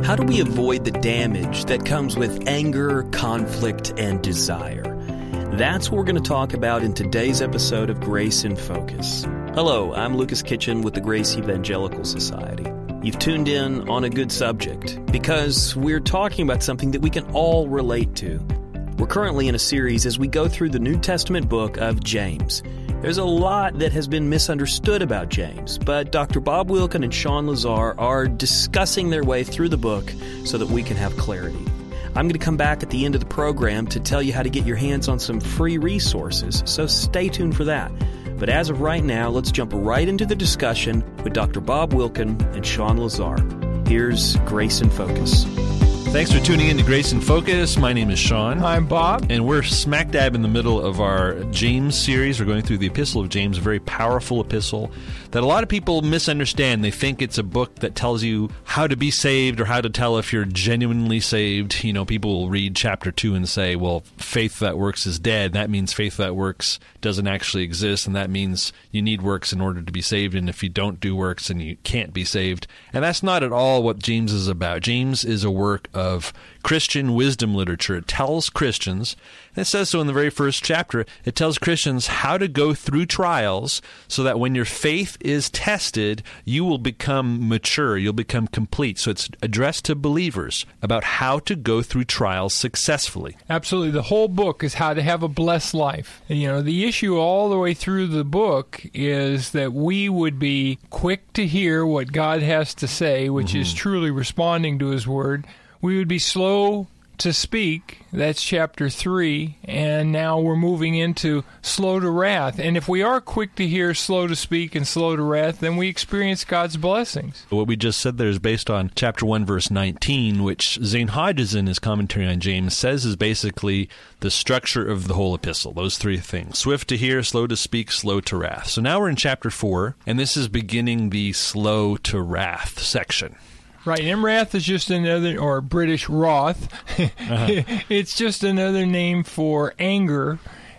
How do we avoid the damage that comes with anger, conflict, and desire? That's what we're going to talk about in today's episode of Grace in Focus. Hello, I'm Lucas Kitchen with the Grace Evangelical Society. You've tuned in on a good subject because we're talking about something that we can all relate to. We're currently in a series as we go through the New Testament book of James. There's a lot that has been misunderstood about James, but Dr. Bob Wilkin and Sean Lazar are discussing their way through the book so that we can have clarity. I'm going to come back at the end of the program to tell you how to get your hands on some free resources, so stay tuned for that. But as of right now, let's jump right into the discussion with Dr. Bob Wilkin and Sean Lazar. Here's Grace in Focus. Thanks for tuning in to Grace in Focus. My name is Sean. I'm Bob. And we're smack dab in the middle of our James series. We're going through the Epistle of James, a very powerful epistle that a lot of people misunderstand. They think it's a book that tells you how to be saved or how to tell if you're genuinely saved. You know, people will read chapter 2 and say, well, faith that works is dead. That means faith that works doesn't actually exist, and that means you need works in order to be saved, and if you don't do works, then you can't be saved. And that's not at all what James is about. James is a work of Christian wisdom literature. It tells Christians, and it says so in the very first chapter, it tells Christians how to go through trials so that when your faith is tested, you will become mature, you'll become complete. So it's addressed to believers about how to go through trials successfully. Absolutely. The whole book is how to have a blessed life. You know, the issue all the way through the book is that we would be quick to hear what God has to say, which is truly responding to His Word. We would be slow to speak, that's chapter 3, and now we're moving into slow to wrath. And if we are quick to hear, slow to speak, and slow to wrath, then we experience God's blessings. What we just said there is based on chapter 1, verse 19, which Zane Hodges in his commentary on James says is basically the structure of the whole epistle, those three things. Swift to hear, slow to speak, slow to wrath. So now we're in chapter 4, and this is beginning the slow to wrath section. Right, and wrath is just another, or British wrath, it's just another name for anger.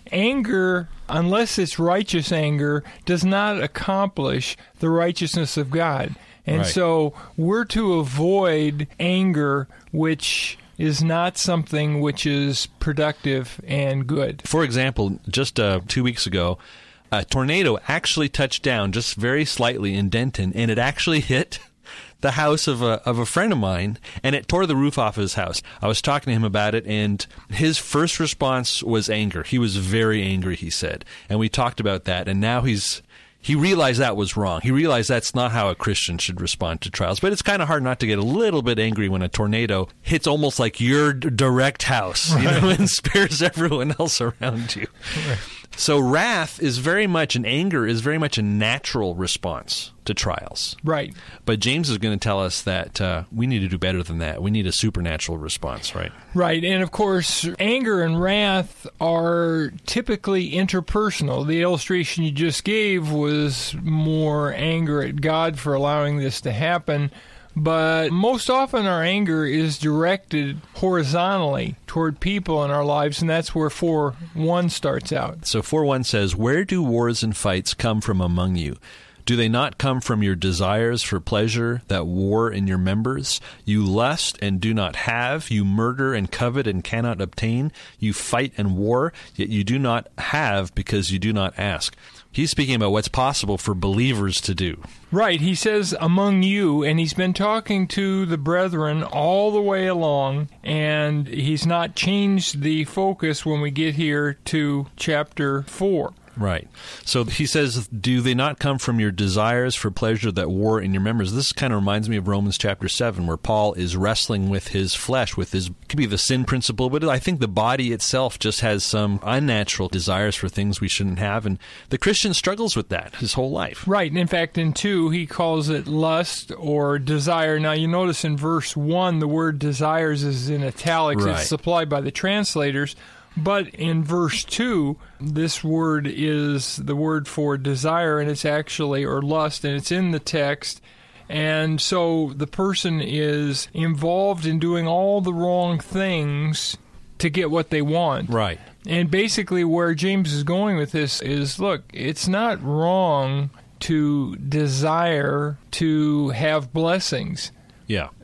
Anger, unless it's righteous anger, does not accomplish the righteousness of God. And so we're to avoid anger, which is not something which is productive and good. For example, just 2 weeks ago, a tornado actually touched down just very slightly in Denton, and it actually hit the house of a friend of mine, and it tore the roof off his house. I was talking to him about it, and his first response was anger. He was very angry, he said. And we talked about that, and now he realized that was wrong. He realized that's not how a Christian should respond to trials. But it's kind of hard not to get a little bit angry when a tornado hits almost like your direct house, and spares everyone else around you. Right. So wrath is very much, and anger is very much a natural response to trials. Right. But James is going to tell us that we need to do better than that. We need a supernatural response, right? Right. And of course, anger and wrath are typically interpersonal. The illustration you just gave was more anger at God for allowing this to happen. But most often our anger is directed horizontally toward people in our lives, and that's where 4:1 starts out. So 4:1 says, "Where do wars and fights come from among you? Do they not come from your desires for pleasure that war in your members? You lust and do not have. You murder and covet and cannot obtain. You fight and war, yet you do not have because you do not ask." He's speaking about what's possible for believers to do. Right. He says, among you, and he's been talking to the brethren all the way along, and he's not changed the focus when we get here to chapter 4. Right. So he says, do they not come from your desires for pleasure that war in your members? This kind of reminds me of Romans chapter 7, where Paul is wrestling with his flesh, with his, could be the sin principle, but I think the body itself just has some unnatural desires for things we shouldn't have, and the Christian struggles with that his whole life. Right. And in fact, in 2, he calls it lust or desire. Now, you notice in verse 1, the word desires is in italics. Right. It's supplied by the translators. But in verse 2, this word is the word for desire, and it's actually, or lust, and it's in the text. And so the person is involved in doing all the wrong things to get what they want. Right. And basically where James is going with this is, look, it's not wrong to desire to have blessings. Yeah.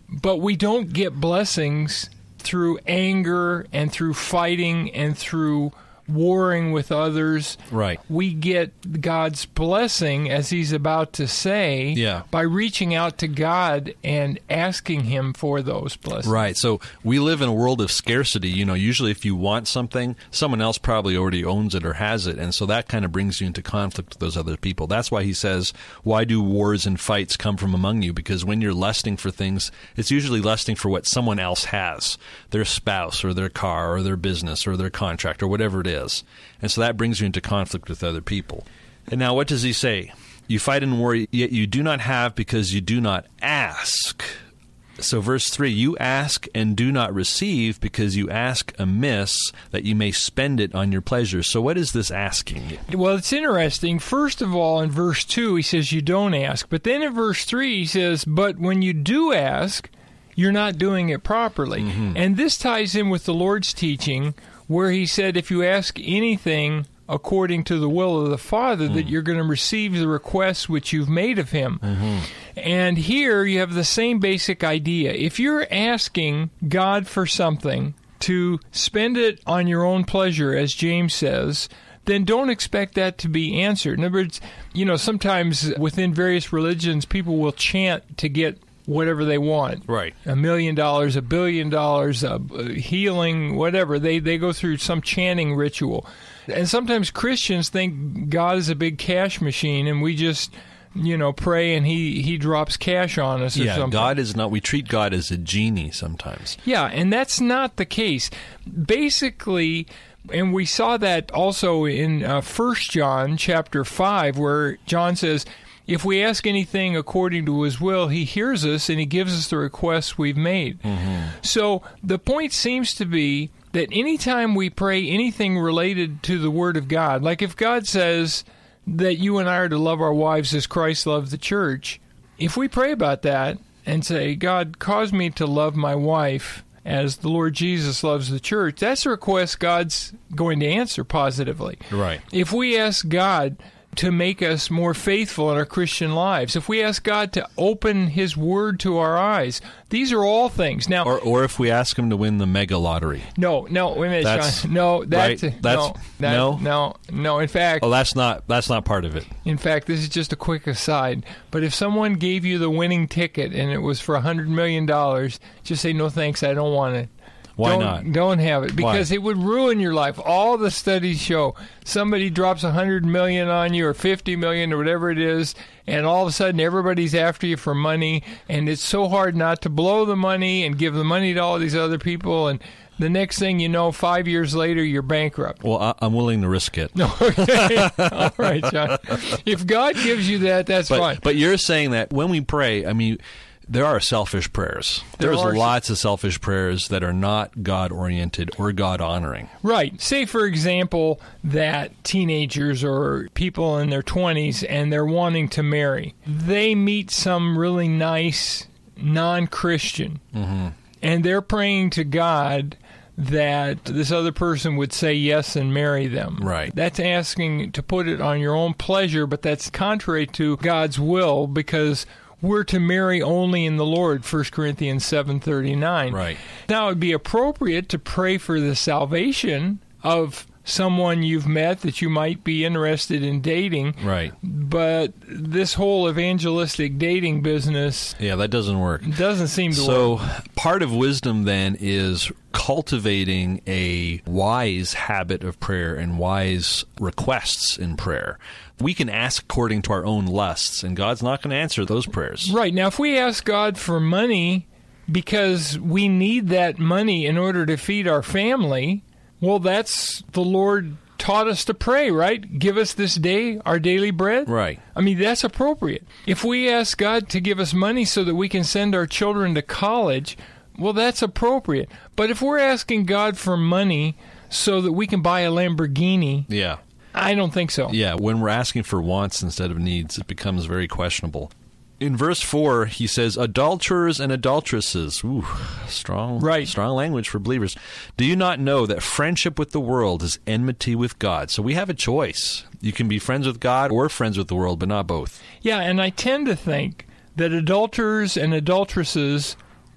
But we don't get blessings through anger and through fighting and through warring with others. Right. We get God's blessing, as he's about to say, by reaching out to God and asking him for those blessings. Right. So we live in a world of scarcity. Usually if you want something, someone else probably already owns it or has it. And so that kind of brings you into conflict with those other people. That's why he says, why do wars and fights come from among you? Because when you're lusting for things, it's usually lusting for what someone else has, their spouse or their car or their business or their contract or whatever it is. And so that brings you into conflict with other people. And now what does he say? You fight and war, yet you do not have because you do not ask. So verse 3, you ask and do not receive because you ask amiss that you may spend it on your pleasures. So what is this asking? Well, it's interesting. First of all, in verse 2, he says you don't ask. But then in verse 3, he says, but when you do ask, you're not doing it properly. Mm-hmm. And this ties in with the Lord's teaching, where he said if you ask anything according to the will of the Father, that you're going to receive the requests which you've made of him. Mm-hmm. And here you have the same basic idea. If you're asking God for something to spend it on your own pleasure, as James says, then don't expect that to be answered. In other words, sometimes within various religions, people will chant to get whatever they want. Right. $1 million, $1 billion, healing, whatever. They go through some chanting ritual. And sometimes Christians think God is a big cash machine and we just, pray and he drops cash on us or something. God is not. We treat God as a genie sometimes. Yeah, and that's not the case. Basically, and we saw that also in 1 John chapter 5, where John says, if we ask anything according to his will, he hears us and he gives us the requests we've made. Mm-hmm. So the point seems to be that anytime we pray anything related to the Word of God, like if God says that you and I are to love our wives as Christ loved the church, if we pray about that and say, God, cause me to love my wife as the Lord Jesus loves the church, that's a request God's going to answer positively. Right. If we ask God to make us more faithful in our Christian lives, if we ask God to open his word to our eyes, these are all things. Now, or if we ask him to win the mega lottery. No, wait a minute, Sean. No, that's right? no. In fact, that's not part of it. In fact, this is just a quick aside. But if someone gave you the winning ticket and it was for $100 million, just say no thanks. I don't want it. Why not? Don't have it, because it would ruin your life. All the studies show somebody drops $100 million on you or $50 million or whatever it is, and all of a sudden everybody's after you for money, and it's so hard not to blow the money and give the money to all these other people, and the next thing you know, 5 years later, you're bankrupt. Well, I'm willing to risk it. Okay. All right, John. If God gives you that, that's fine. But you're saying that when we pray, there are selfish prayers. There's lots of selfish prayers that are not God-oriented or God-honoring. Right. Say, for example, that teenagers or people in their 20s and they're wanting to marry. They meet some really nice non-Christian, and they're praying to God that this other person would say yes and marry them. Right. That's asking to put it on your own pleasure, but that's contrary to God's will, because we're to marry only in the Lord, 1 Corinthians 7:39. Right. Now, it would be appropriate to pray for the salvation of someone you've met that you might be interested in dating. Right. But this whole evangelistic dating business... Yeah, that doesn't work. Doesn't seem to work. So part of wisdom then is cultivating a wise habit of prayer and wise requests in prayer. We can ask according to our own lusts, and God's not going to answer those prayers. Right. Now, if we ask God for money because we need that money in order to feed our family, well, that's the Lord taught us to pray, right? Give us this day our daily bread. Right. That's appropriate. If we ask God to give us money so that we can send our children to college, well, that's appropriate. But if we're asking God for money so that we can buy a Lamborghini... Yeah. I don't think so. Yeah, when we're asking for wants instead of needs, it becomes very questionable. In verse 4, he says, adulterers and adulteresses. Ooh, strong language for believers. Do you not know that friendship with the world is enmity with God? So we have a choice. You can be friends with God or friends with the world, but not both. Yeah, and I tend to think that adulterers and adulteresses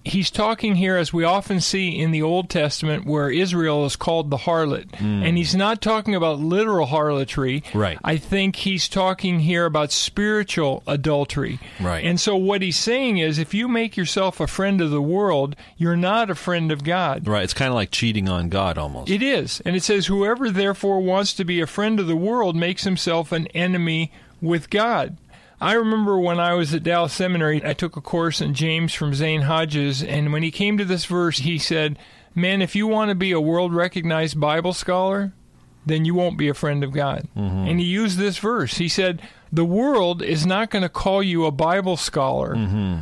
he's talking here, as we often see in the Old Testament, where Israel is called the harlot. And he's not talking about literal harlotry. Right. I think he's talking here about spiritual adultery. Right. And so what he's saying is, if you make yourself a friend of the world, you're not a friend of God. Right. It's kind of like cheating on God almost. It is. And it says, whoever therefore wants to be a friend of the world makes himself an enemy with God. I remember when I was at Dallas Seminary, I took a course in James from Zane Hodges, and when he came to this verse, he said, man, if you want to be a world-recognized Bible scholar, then you won't be a friend of God. And he used this verse. He said, the world is not going to call you a Bible scholar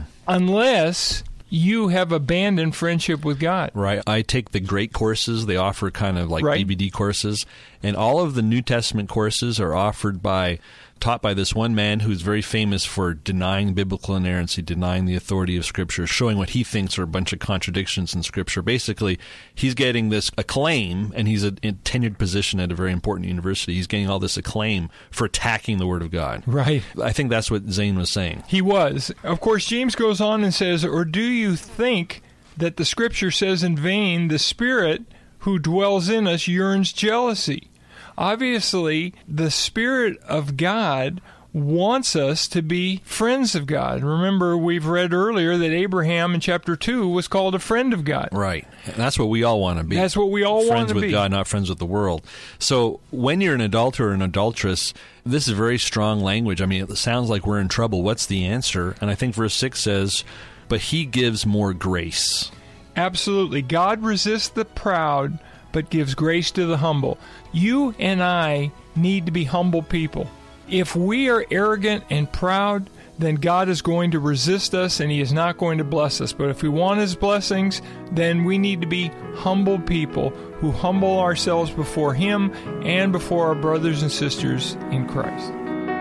unless you have abandoned friendship with God. Right. I take the great courses. They offer kind of like Right. DVD courses. And all of the New Testament courses are taught by this one man who's very famous for denying biblical inerrancy, denying the authority of Scripture, showing what he thinks are a bunch of contradictions in Scripture. Basically, he's getting this acclaim, and he's in a tenured position at a very important university. He's getting all this acclaim for attacking the Word of God. Right. I think that's what Zane was saying. He was. Of course, James goes on and says, or do you think that the Scripture says in vain, the Spirit who dwells in us yearns jealousy? Obviously, the Spirit of God wants us to be friends of God. Remember, we've read earlier that Abraham in chapter 2 was called a friend of God. Right. And that's what we all want to be. That's what we all want to be. Friends with God, not friends with the world. So when you're an adulterer or an adulteress, this is very strong language. I mean, it sounds like we're in trouble. What's the answer? And I think verse 6 says, but he gives more grace. Absolutely. God resists the proud, but gives grace to the humble. You and I need to be humble people. If we are arrogant and proud, then God is going to resist us and He is not going to bless us. But if we want His blessings, then we need to be humble people who humble ourselves before Him and before our brothers and sisters in Christ.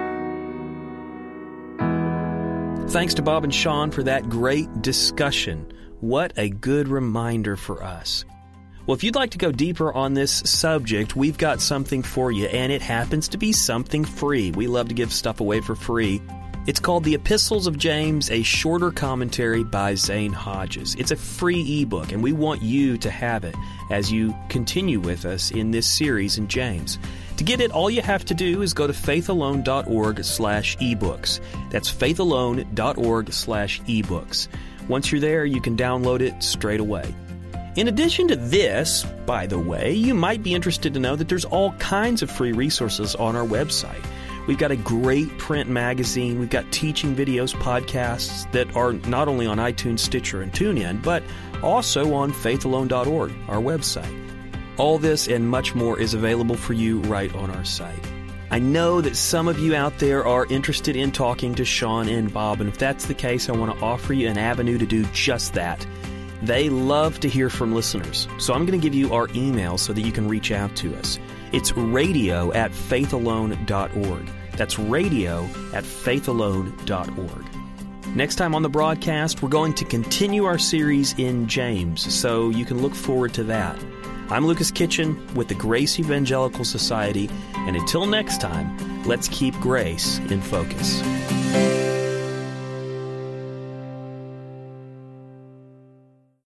Thanks to Bob and Sean for that great discussion. What a good reminder for us. Well, if you'd like to go deeper on this subject, we've got something for you, and it happens to be something free. We love to give stuff away for free. It's called The Epistles of James, a shorter commentary by Zane Hodges. It's a free ebook, and we want you to have it as you continue with us in this series in James. To get it, all you have to do is go to faithalone.org/ebooks. That's faithalone.org/ebooks. Once you're there, you can download it straight away. In addition to this, by the way, you might be interested to know that there's all kinds of free resources on our website. We've got a great print magazine. We've got teaching videos, podcasts that are not only on iTunes, Stitcher, and TuneIn, but also on faithalone.org, our website. All this and much more is available for you right on our site. I know that some of you out there are interested in talking to Sean and Bob, and if that's the case, I want to offer you an avenue to do just that. They love to hear from listeners, so I'm going to give you our email so that you can reach out to us. It's radio@faithalone.org. That's radio@faithalone.org. Next time on the broadcast, we're going to continue our series in James, so you can look forward to that. I'm Lucas Kitchen with the Grace Evangelical Society, and until next time, let's keep grace in focus.